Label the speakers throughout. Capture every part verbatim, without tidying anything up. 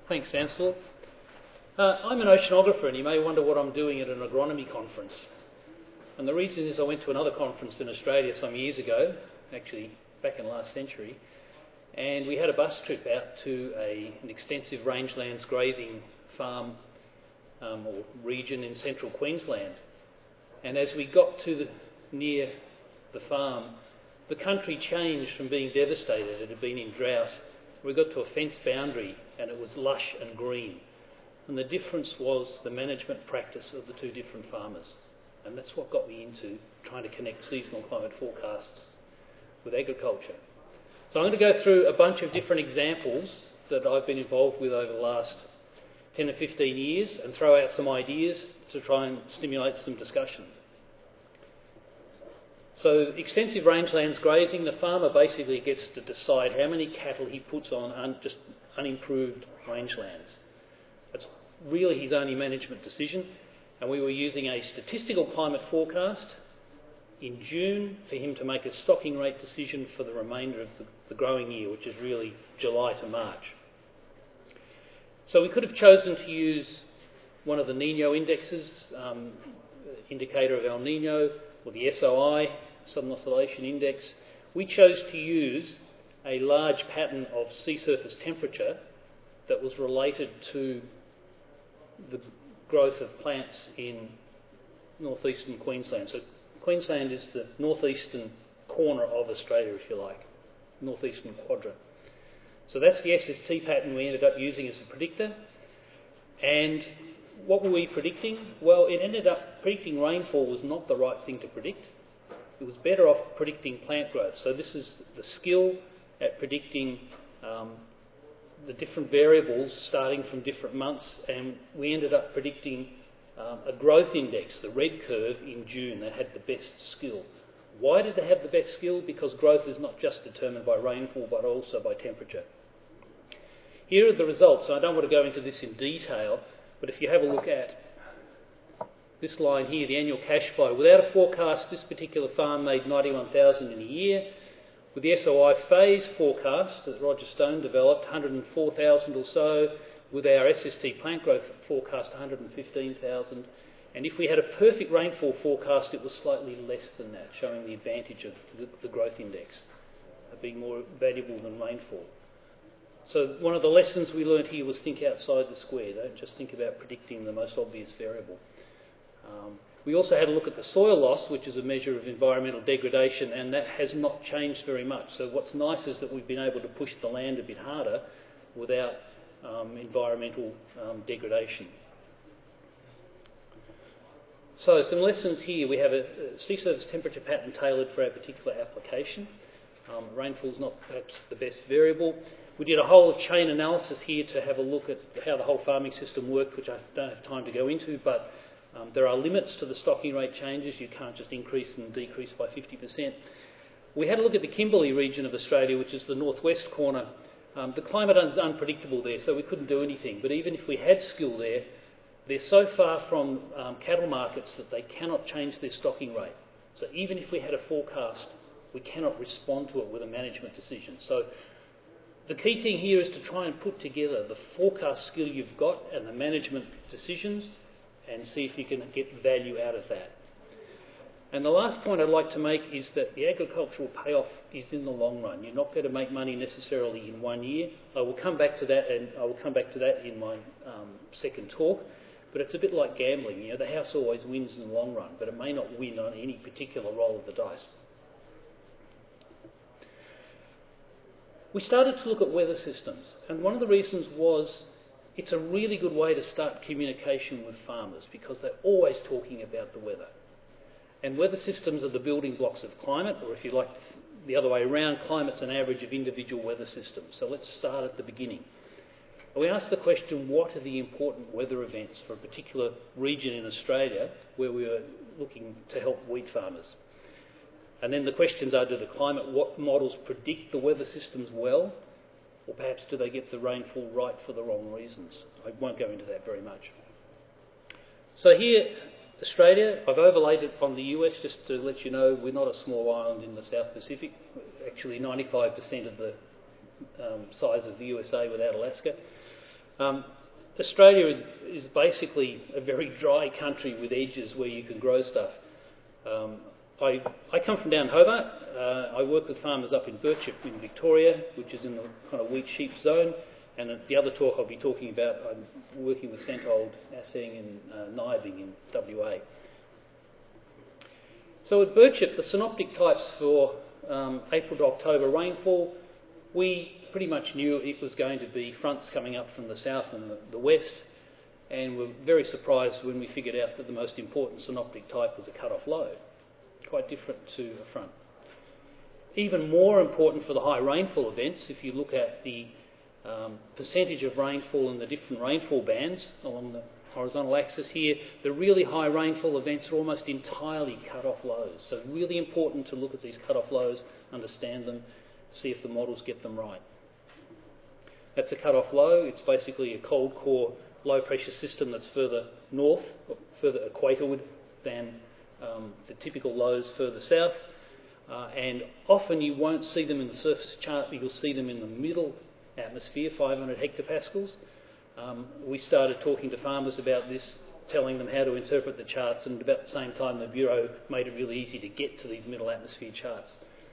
Speaker 1: Thanks, Ansel. Uh, I'm an oceanographer, and you may wonder what I'm doing at an agronomy conference. And the reason is I went to another conference in Australia some years ago, actually back in last century, and we had a bus trip out to a, an extensive rangelands grazing farm um, or region in central Queensland. And as we got to the, near the farm, the country changed from being devastated. It had been in drought. We got to a fenced boundary and it was lush and green. And the difference was the management practice of the two different farmers. And that's what got me into trying to connect seasonal climate forecasts with agriculture. So I'm going to go through a bunch of different examples that I've been involved with over the last ten or fifteen years and throw out some ideas to try and stimulate some discussion. So extensive rangelands grazing, the farmer basically gets to decide how many cattle he puts on un- just unimproved rangelands. That's really his only management decision. And we were using a statistical climate forecast in June for him to make a stocking rate decision for the remainder of the, the growing year, which is really July to March. So we could have chosen to use one of the Nino indexes, um, indicator of El Nino, or the S O I, Southern Oscillation Index. We chose to use a large pattern of sea surface temperature that was related to the growth of plants in northeastern Queensland. So Queensland is the northeastern corner of Australia, if you like, northeastern quadrant. So that's the S S T pattern we ended up using as a predictor. And what were we predicting? Well, it ended up predicting rainfall was not the right thing to predict. It was better off predicting plant growth. So this is the skill at predicting um, the different variables starting from different months, and we ended up predicting um, a growth index, the red curve, in June that had the best skill. Why did they have the best skill? Because growth is not just determined by rainfall but also by temperature. Here are the results. I don't want to go into this in detail, but if you have a look at this line here, the annual cash flow, without a forecast, this particular farm made ninety-one thousand dollars in a year. With the S O I phase forecast that Roger Stone developed, one hundred four thousand dollars or so. With our S S T plant growth forecast, one hundred fifteen thousand dollars. And if we had a perfect rainfall forecast, it was slightly less than that, showing the advantage of the, the growth index of being more valuable than rainfall. So one of the lessons we learned here was think outside the square. Don't just think about predicting the most obvious variable. Um, we also had a look at the soil loss, which is a measure of environmental degradation, and that has not changed very much. So what's nice is that we've been able to push the land a bit harder without um, environmental um, degradation. So some lessons here. We have a, a sea surface temperature pattern tailored for our particular application. Um, rainfall is not perhaps the best variable. We did a whole chain analysis here to have a look at how the whole farming system worked, which I don't have time to go into, but um, there are limits to the stocking rate changes. You can't just increase and decrease by fifty percent. We had a look at the Kimberley region of Australia, which is the northwest corner. Um, the climate is unpredictable there, so we couldn't do anything. But even if we had skill there, they're so far from um, cattle markets that they cannot change their stocking rate. So even if we had a forecast, we cannot respond to it with a management decision. So the key thing here is to try and put together the forecast skill you've got and the management decisions and see if you can get value out of that. And the last point I'd like to make is that the agricultural payoff is in the long run. You're not going to make money necessarily in one year. I will come back to that, and I will come back to that in my um, second talk. But it's a bit like gambling. You know, the house always wins in the long run, but it may not win on any particular roll of the dice. We started to look at weather systems, and one of the reasons was it's a really good way to start communication with farmers because they're always talking about the weather. And weather systems are the building blocks of climate, or if you like the other way around, climate's an average of individual weather systems. So let's start at the beginning. We asked the question, what are the important weather events for a particular region in Australia where we were looking to help wheat farmers? And then the questions are, do the climate models predict the weather systems well? Or perhaps do they get the rainfall right for the wrong reasons? I won't go into that very much. So here, Australia, I've overlaid it on the U S just to let you know we're not a small island in the South Pacific. Actually, ninety-five percent of the um, size of the U S A without Alaska. Um, Australia is, is basically a very dry country with edges where you can grow stuff. Um, I, I come from down Hobart. Uh, I work with farmers up in Birchip in Victoria, which is in the kind of wheat sheep zone. And at the other talk I'll be talking about, I'm working with Santold, Asseng and uh, Nibing in W A. So at Birchip, the synoptic types for um, April to October rainfall, we pretty much knew it was going to be fronts coming up from the south and the, the west, and were very surprised when we figured out that the most important synoptic type was a cut-off low, quite different to a front. Even more important for the high rainfall events, if you look at the um, percentage of rainfall in the different rainfall bands along the horizontal axis here, the really high rainfall events are almost entirely cut-off lows. So really important to look at these cut-off lows, understand them, see if the models get them right. That's a cut-off low. It's basically a cold core low pressure system that's further north, or further equatorward than um, the typical lows further south. Uh, and often you won't see them in the surface chart, but you'll see them in the middle atmosphere, five hundred hectopascals. Um, we started talking to farmers about this, telling them how to interpret the charts, and about the same time the Bureau made it really easy to get to these middle atmosphere charts.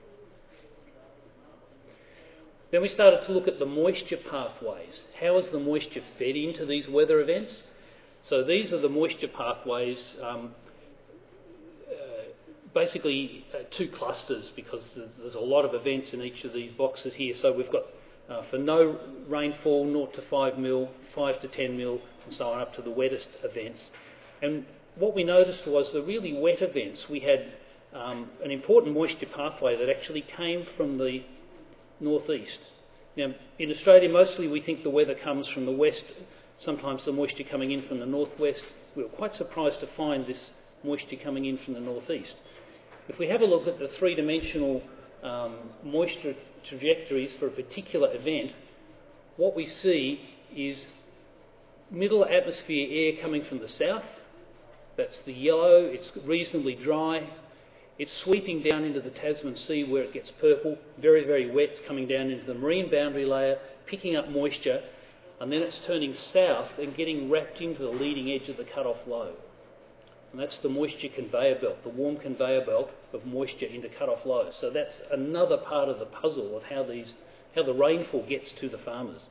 Speaker 1: Then we started to look at the moisture pathways. How is the moisture fed into these weather events? So these are the moisture pathways, um, uh, basically uh, two clusters, because there's, there's a lot of events in each of these boxes here. So we've got uh, for no rainfall, zero to five mil, five to ten mil, and so on up to the wettest events. And what we noticed was the really wet events, we had um, an important moisture pathway that actually came from the northeast. Now, in Australia, mostly we think the weather comes from the west, sometimes the moisture coming in from the northwest. We were quite surprised to find this moisture coming in from the northeast. If we have a look at the three-dimensional um, moisture trajectories for a particular event, what we see is middle atmosphere air coming from the south. That's the yellow, it's reasonably dry. It's sweeping down into the Tasman Sea where it gets purple, very, very wet, coming down into the marine boundary layer, picking up moisture, and then it's turning south and getting wrapped into the leading edge of the cut-off low. And that's the moisture conveyor belt, the warm conveyor belt of moisture into cut-off lows. So that's another part of the puzzle of how these, how the rainfall gets to the farmers.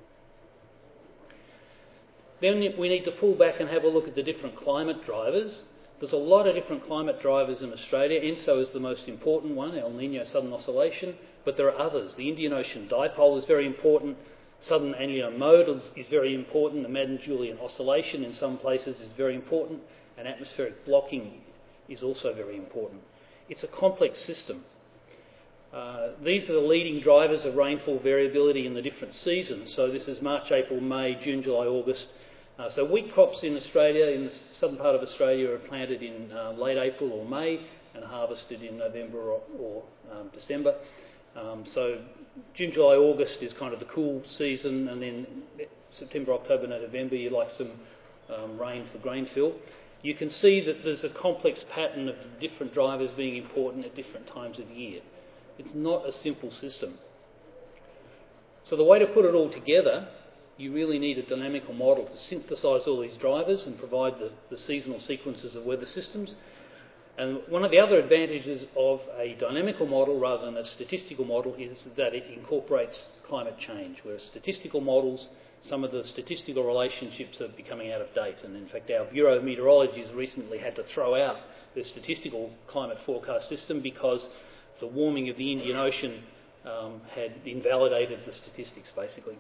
Speaker 1: Then we need to pull back and have a look at the different climate drivers. There's a lot of different climate drivers in Australia. ENSO is the most important one, El Niño Southern Oscillation, but there are others. The Indian Ocean Dipole is very important. Southern Annular Mode is, is very important. The Madden-Julian Oscillation in some places is very important, and atmospheric blocking is also very important. It's a complex system. Uh, these are the leading drivers of rainfall variability in the different seasons. So this is March, April, May, June, July, August. Uh, so wheat crops in Australia, in the southern part of Australia, are planted in uh, late April or May and harvested in November or, or um, December. Um, so June, July, August is kind of the cool season, and then September, October, November you like some um, rain for grain fill. You can see that there's a complex pattern of different drivers being important at different times of year. It's not a simple system. So the way to put it all together, you really need a dynamical model to synthesise all these drivers and provide the, the seasonal sequences of weather systems. And one of the other advantages of a dynamical model rather than a statistical model is that it incorporates climate change, whereas statistical models, some of the statistical relationships are becoming out of date. And in fact, our Bureau of Meteorology has recently had to throw out the statistical climate forecast system because the warming of the Indian Ocean um, had invalidated the statistics, basically.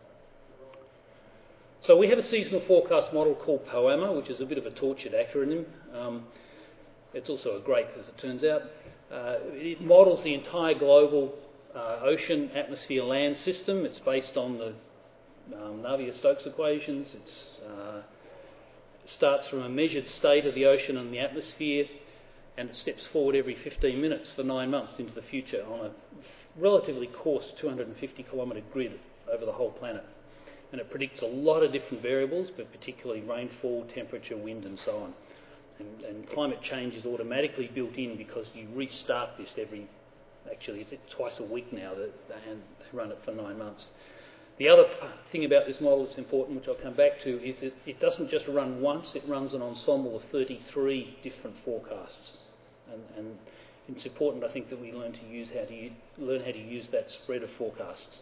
Speaker 1: So we have a seasonal forecast model called POAMA, which is a bit of a tortured acronym. Um, it's also a great, as it turns out. Uh, it models the entire global uh, ocean, atmosphere, land system. It's based on the um, Navier-Stokes equations. It's, uh, it starts from a measured state of the ocean and the atmosphere, and it steps forward every fifteen minutes for nine months into the future on a relatively coarse two hundred fifty kilometre grid over the whole planet. And it predicts a lot of different variables, but particularly rainfall, temperature, wind and so on. And, and climate change is automatically built in because you restart this every, actually it's twice a week now, that, and they run it for nine months. The other p- thing about this model that's important, which I'll come back to, is that it doesn't just run once, it runs an ensemble of thirty-three different forecasts. And, and it's important, I think, that we learn to use how to u- learn how to use that spread of forecasts.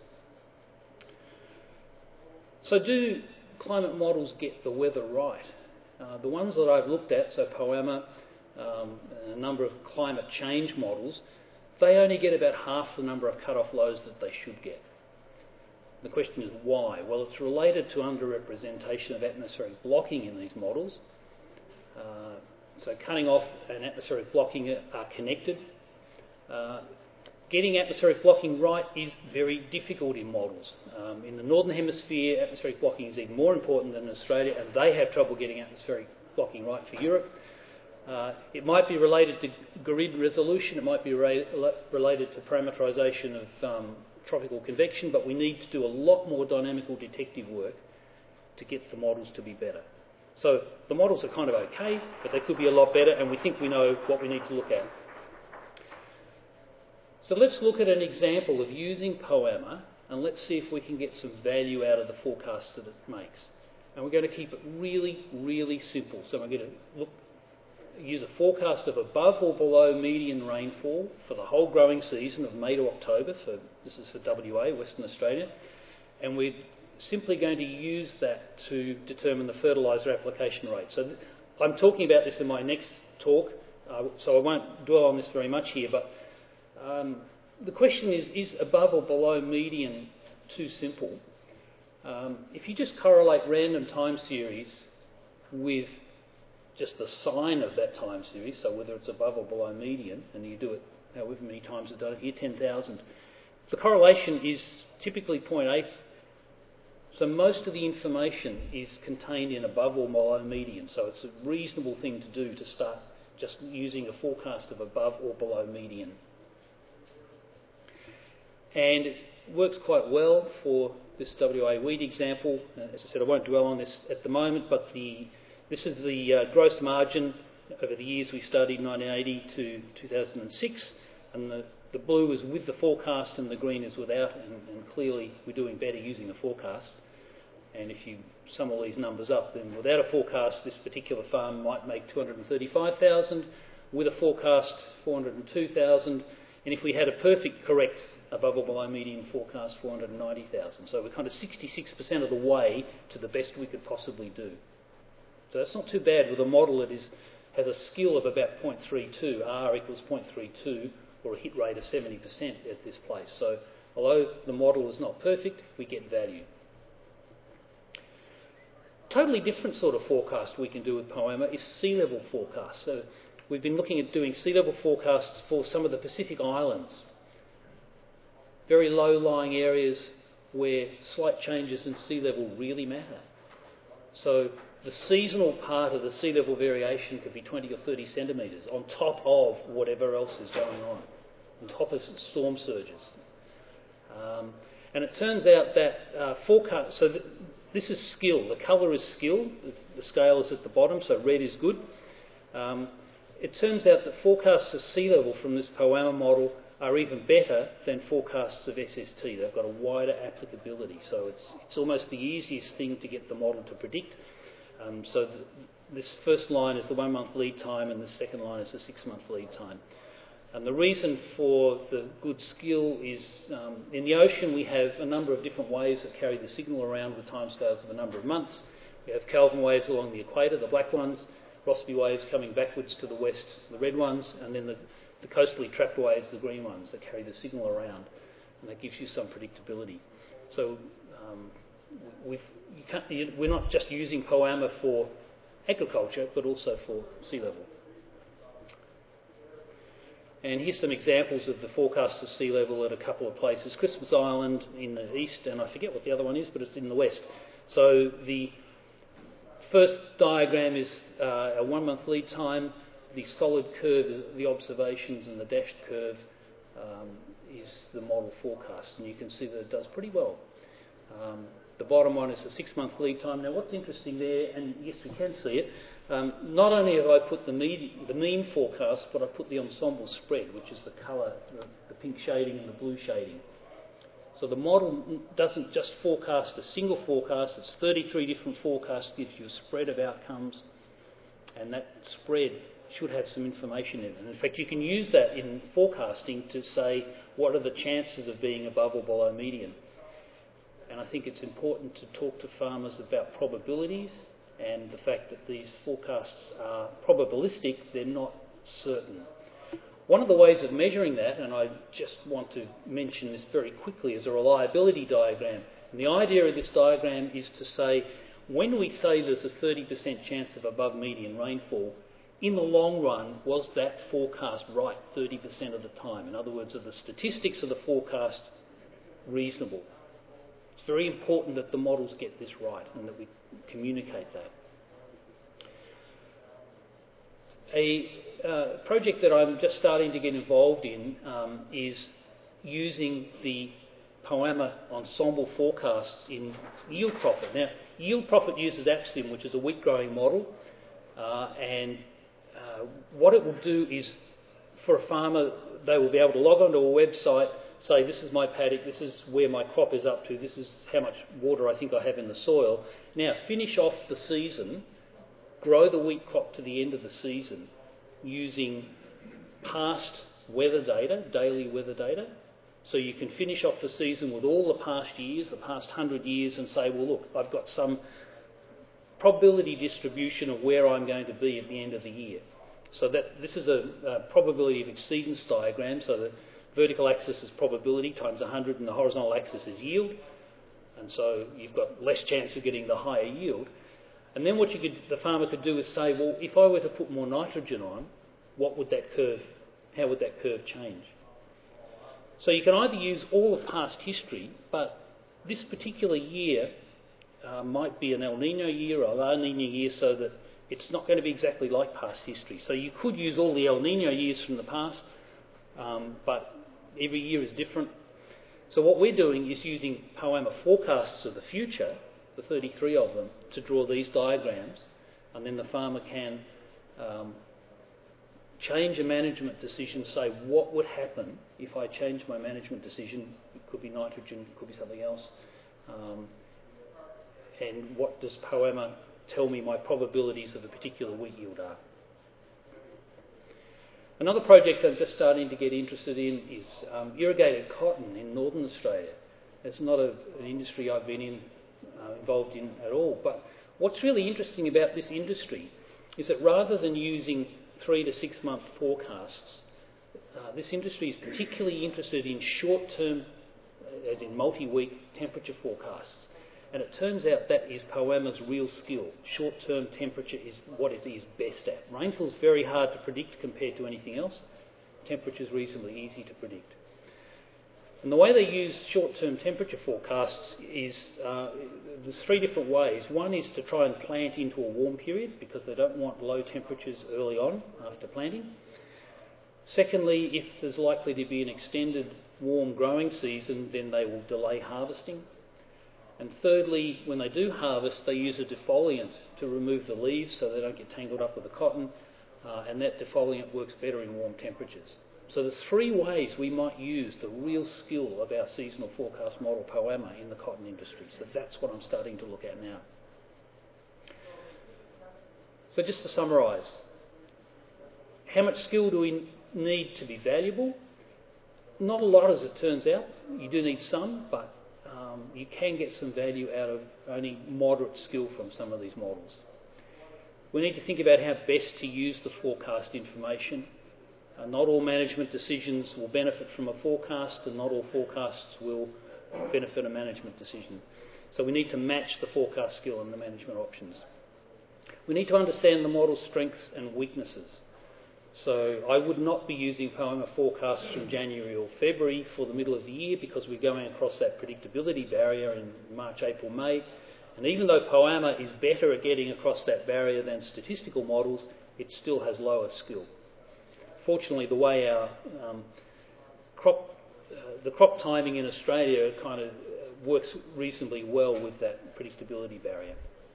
Speaker 1: So do climate models get the weather right? Uh, the ones that I've looked at, so POAMA, um, and a number of climate change models, they only get about half the number of cut-off lows that they should get. The question is why? Well, it's related to underrepresentation of atmospheric blocking in these models. Uh, so cutting off and atmospheric blocking are connected. Uh, getting atmospheric blocking right is very difficult in models. Um, in the Northern Hemisphere, atmospheric blocking is even more important than in Australia, and they have trouble getting atmospheric blocking right for Europe. Uh, it might be related to grid resolution, it might be re- related to parameterisation of um, tropical convection, but we need to do a lot more dynamical detective work to get the models to be better. So the models are kind of okay, but they could be a lot better, and we think we know what we need to look at. So let's look at an example of using POAMA, and let's see if we can get some value out of the forecasts that it makes. And we're going to keep it really, really simple. So we're going to look, use a forecast of above or below median rainfall for the whole growing season of May to October. For, this is for W A, Western Australia. And we're simply going to use that to determine the fertiliser application rate. So th- I'm talking about this in my next talk, uh, so I won't dwell on this very much here, but um, the question is, is above or below median too simple? Um, if you just correlate random time series with just the sign of that time series, so whether it's above or below median, and you do it however many times I've done it here, ten thousand, the correlation is typically zero point eight. So most of the information is contained in above or below median, so it's a reasonable thing to do to start just using a forecast of above or below median. And it works quite well for this W A wheat example. Uh, as I said, I won't dwell on this at the moment, but the this is the uh, gross margin over the years we studied, nineteen eighty to two thousand six, and the, the blue is with the forecast and the green is without, and, and clearly we're doing better using a forecast. And if you sum all these numbers up, then without a forecast, this particular farm might make two hundred thirty-five thousand, with a forecast, four hundred two thousand, and if we had a perfect, correct, above or below median forecast, four hundred ninety thousand. So we're kind of sixty-six percent of the way to the best we could possibly do. So that's not too bad with a model that is, has a skill of about zero point three two, R equals zero point three two, or a hit rate of seventy percent at this place. So although the model is not perfect, we get value. Totally different sort of forecast we can do with POAMA is sea level forecast. So we've been looking at doing sea level forecasts for some of the Pacific Islands, very low-lying areas where slight changes in sea level really matter. So the seasonal part of the sea level variation could be twenty or thirty centimetres on top of whatever else is going on, on top of storm surges. Um, and it turns out that uh, forecast, so th- this is skill. The colour is skill. The scale is at the bottom, so red is good. Um, it turns out that forecasts of sea level from this POAMA model are even better than forecasts of S S T. They've got a wider applicability, so it's it's almost the easiest thing to get the model to predict. Um, so th- this first line is the one-month lead time, and the second line is the six-month lead time. And the reason for the good skill is um, in the ocean we have a number of different waves that carry the signal around with timescales of a number of months. We have Kelvin waves along the equator, the black ones, Rossby waves coming backwards to the west, the red ones, and then the, the coastally trapped waves, the green ones, that carry the signal around. And that gives you some predictability. So um, we've, you can't, you, we're not just using POAMA for agriculture, but also for sea level. And here's some examples of the forecast of sea level at a couple of places. Christmas Island in the east, and I forget what the other one is, but it's in the west. So the first diagram is uh, a one-month lead time. The solid curve is the observations, and the dashed curve um, is the model forecast. And you can see that it does pretty well. Um, the bottom one is a six-month lead time. Now, what's interesting there, and yes, we can see it, Um, not only have I put the mean, the mean forecast, but I put the ensemble spread, which is the colour, the, the pink shading and the blue shading. So the model doesn't just forecast a single forecast, it's thirty-three different forecasts, gives you a spread of outcomes, and that spread should have some information in it. And in fact, you can use that in forecasting to say what are the chances of being above or below median. And I think it's important to talk to farmers about probabilities and the fact that these forecasts are probabilistic, they're not certain. One of the ways of measuring that, and I just want to mention this very quickly, is a reliability diagram. And the idea of this diagram is to say, when we say there's a thirty percent chance of above median rainfall, in the long run, was that forecast right thirty percent of the time? In other words, are the statistics of the forecast reasonable? It's very important that the models get this right and that we communicate that. A uh, project that I'm just starting to get involved in um, is using the POAMA ensemble forecasts in yield profit. Now, yield profit uses APSIM, which is a wheat growing model, uh, and uh, what it will do is, for a farmer, they will be able to log onto a website, say this is my paddock, this is where my crop is up to, this is how much water I think I have in the soil. Now, finish off the season, grow the wheat crop to the end of the season using past weather data, daily weather data. So you can finish off the season with all the past years, the past one hundred years, and say, well, look, I've got some probability distribution of where I'm going to be at the end of the year. So that this is a, a probability of exceedance diagram. So the vertical axis is probability times one hundred, and the horizontal axis is yield. And so you've got less chance of getting the higher yield. And then what you could, the farmer could do is say, well, if I were to put more nitrogen on, what would that curve, how would that curve change? So you can either use all of past history, but this particular year uh, might be an El Nino year or a La Nina year, so that it's not going to be exactly like past history. So you could use all the El Nino years from the past, um, but every year is different. So what we're doing is using POAMA forecasts of the future, the thirty-three of them, to draw these diagrams, and then the farmer can um, change a management decision, say what would happen if I change my management decision. It could be nitrogen, it could be something else. Um, and what does POAMA tell me my probabilities of a particular wheat yield are? Another project I'm just starting to get interested in is um, irrigated cotton in northern Australia. It's not a, an industry I've been in, uh, involved in at all, but what's really interesting about this industry is that rather than using three to six month forecasts, uh, this industry is particularly interested in short-term, as in multi-week temperature forecasts. And it turns out that is POAMA's real skill. Short-term temperature is what it is best at. Rainfall is very hard to predict compared to anything else. Temperature is reasonably easy to predict. And the way they use short-term temperature forecasts is, uh, there's three different ways. One is to try and plant into a warm period because they don't want low temperatures early on after planting. Secondly, if there's likely to be an extended warm growing season, then they will delay harvesting. And thirdly, when they do harvest, they use a defoliant to remove the leaves so they don't get tangled up with the cotton, uh, and that defoliant works better in warm temperatures. So there's three ways we might use the real skill of our seasonal forecast model, POAMA, in the cotton industry. So that's what I'm starting to look at now. So just to summarise, how much skill do we need to be valuable? Not a lot, as it turns out. You do need some, but um, you can get some value out of only moderate skill from some of these models. We need to think about how best to use the forecast information. Uh, not all management decisions will benefit from a forecast, and not all forecasts will benefit a management decision. So we need to match the forecast skill and the management options. We need to understand the model's strengths and weaknesses. So I would not be using POAMA forecasts from January or February for the middle of the year because we're going across that predictability barrier in March, April, May. And even though POAMA is better at getting across that barrier than statistical models, it still has lower skill. Fortunately, the way our um, crop, uh, the crop timing in Australia kind of works reasonably well with that predictability barrier.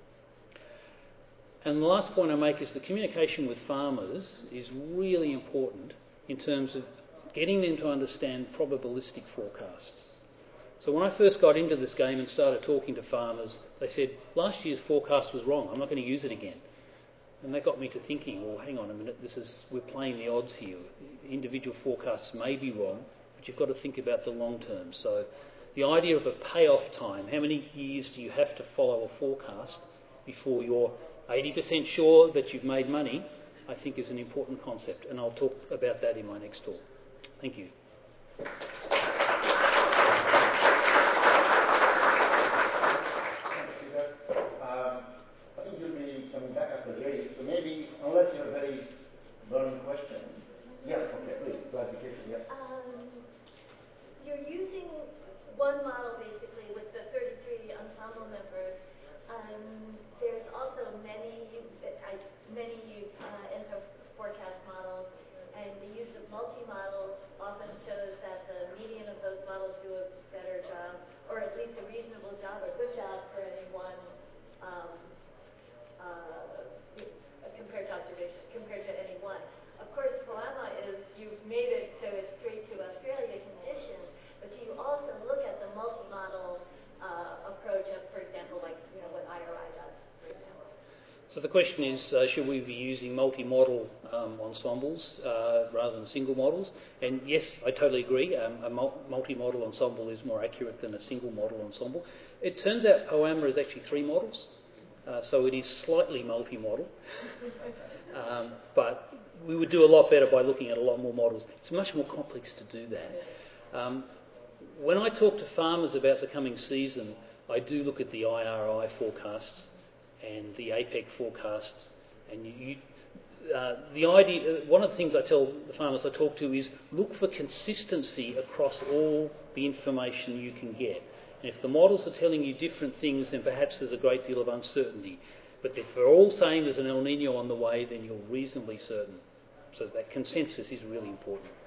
Speaker 1: And the last point I make is the communication with farmers is really important in terms of getting them to understand probabilistic forecasts. So when I first got into this game and started talking to farmers, they said, last year's forecast was wrong, I'm not going to use it again. And that got me to thinking, well, hang on a minute, this is we're playing the odds here. Individual forecasts may be wrong, but you've got to think about the long term. So the idea of a payoff time, how many years do you have to follow a forecast before you're eighty percent sure that you've made money, I think is an important concept. And I'll talk about that in my next talk. Thank you.
Speaker 2: Maybe, unless you have a very burning question. Yeah, okay, please, clarification, yeah.
Speaker 3: Um, you're using one model basically with the thirty-three ensemble members. Um, there's also many, uh, many uh, Enso forecast models, and the use of multi-models often shows that the median of those models do a better job, or at least a reasonable job, or good job for any one um, uh, compared to observation, compared to any one. Of course, Poama is, you've made it so it's straight to Australia conditions, but do you also look at the multi-model uh, approach of, for example, like, you know, what I R I does, for example?
Speaker 1: So the question is, uh, should we be using multi-model um, ensembles uh, rather than single models? And yes, I totally agree. Um, a mul- multi-model ensemble is more accurate than a single model ensemble. It turns out Poama is actually three models. Uh, so it is slightly multi-model, um, but we would do a lot better by looking at a lot more models. It's much more complex to do that. Um, when I talk to farmers about the coming season, I do look at the I R I forecasts and the A P E C forecasts, and you, you, uh, the idea. One of the things I tell the farmers I talk to is look for consistency across all the information you can get. And if the models are telling you different things, then perhaps there's a great deal of uncertainty. But if they're all saying there's an El Nino on the way, then you're reasonably certain. So that consensus is really important.